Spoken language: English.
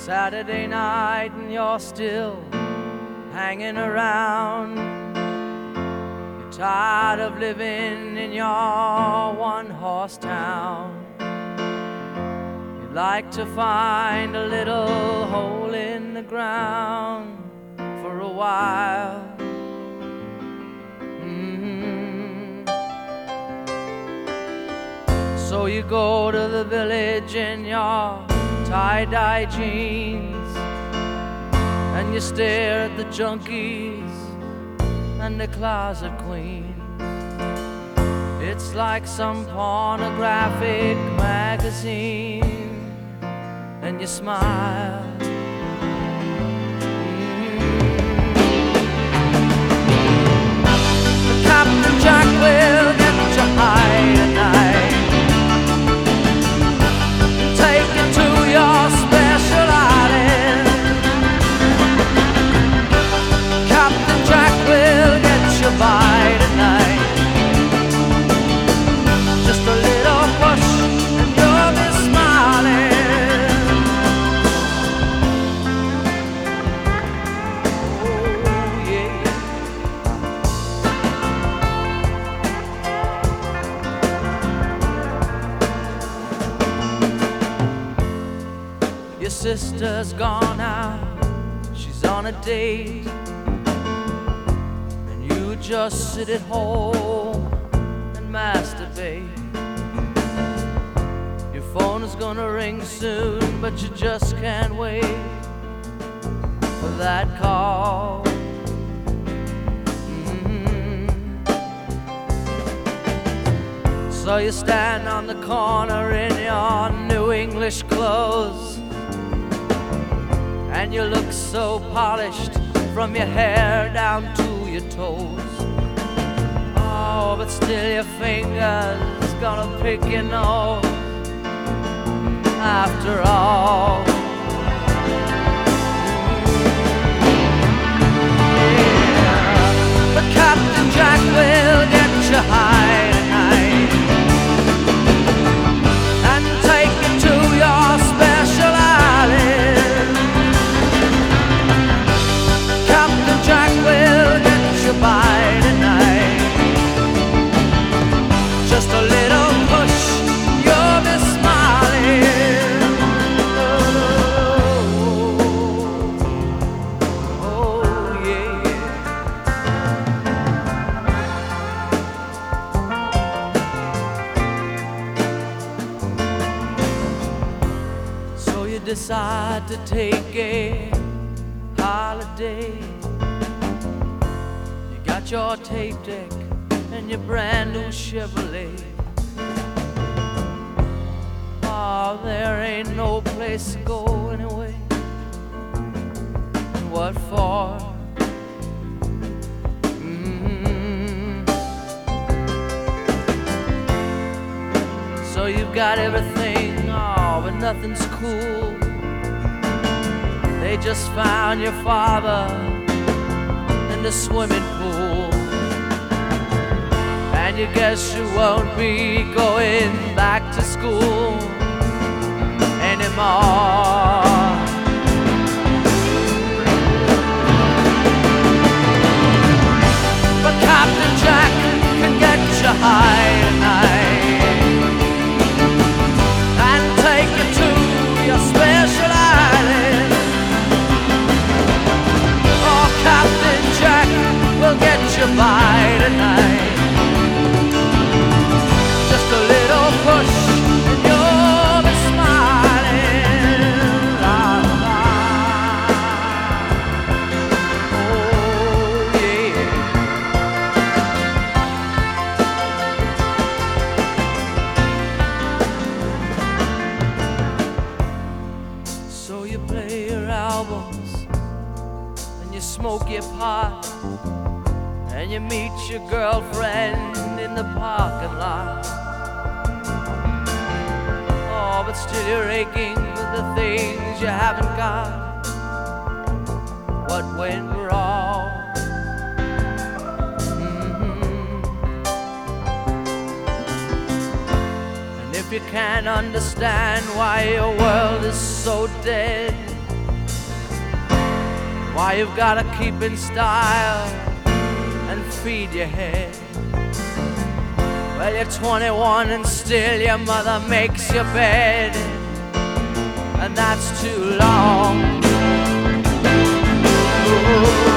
Saturday night and you're still hanging around. You're tired of living in your one-horse town. You'd like to find a little hole in the ground for a while. So you go to the village in your tie-dye jeans, and you stare at the junkies and the closet queens. It's like some pornographic magazine, and you smile. But Captain Jack will get you high tonight, take you to your special island. Captain Jack will get you by tonight. Just a little push and you'll be smiling. Oh yeah. Your sister's gone out, she's on a date, and you just sit at home and masturbate. Your phone is gonna ring soon, but you just can't wait for that call. So you stand on the corner in your new English clothes, and you look so polished from your hair down to your toes. Oh, but still your fingers gonna pick your nose after all. Yeah. But Captain Jack will get you high tonight and take you to your special island. Captain Jack will get you by tonight. Just a little push, you'll be smiling. Oh yeah. So you decide to take a holiday. You got your tape deck and your brand new Chevrolet. Oh, there ain't no place to go anyway. And what for? So you've got everything, oh, but nothing's cool. They just found your father in the swimming pool, and you guess you won't be going back to school anymore. But Captain Jack can get you high tonight and take you to your special island. Oh, Captain Jack will get you by tonight. Just a little push and you'll be smiling. La, la. Oh yeah. So you play your albums and you smoke your pot, and you meet your girlfriend in the parking lot. Oh, but still you're aching for the things you haven't got. What went wrong? And if you can't understand why your world is so dead, Why you've gotta keep in style and feed your head. Well, you're 21 and still your mother makes your bed, and that's too long. Ooh.